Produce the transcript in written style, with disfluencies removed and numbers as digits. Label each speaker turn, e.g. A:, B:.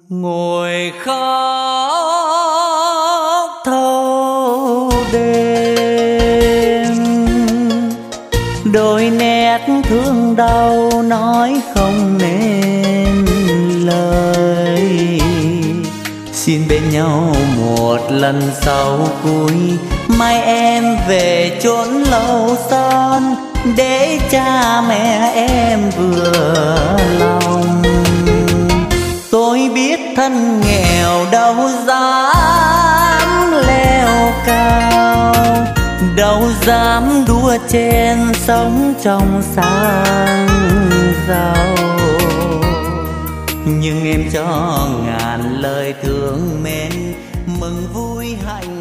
A: ngồi khóc thâu đêm, đôi nét thương đau nói không nên lời. Xin bên nhau một lần sau cuối, mai em về chốn lâu son, để cha mẹ em vừa lòng. Tôi biết thân nghèo đâu dám leo cao, đâu dám đua chen sống trong sang giàu. Nhưng em cho ngàn lời thương mến, mừng vui hạnh